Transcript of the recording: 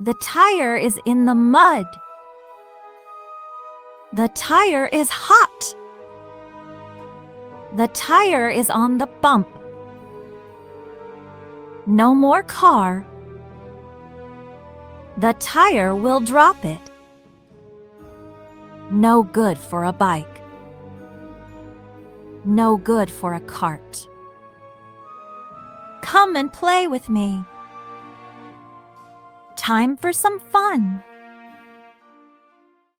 The tire is in the mud. The tire is hot. The tire is on the bump. No more car. The tire will drop it. No good for a bike. No good for a cart. Come and play with me. Time for some fun.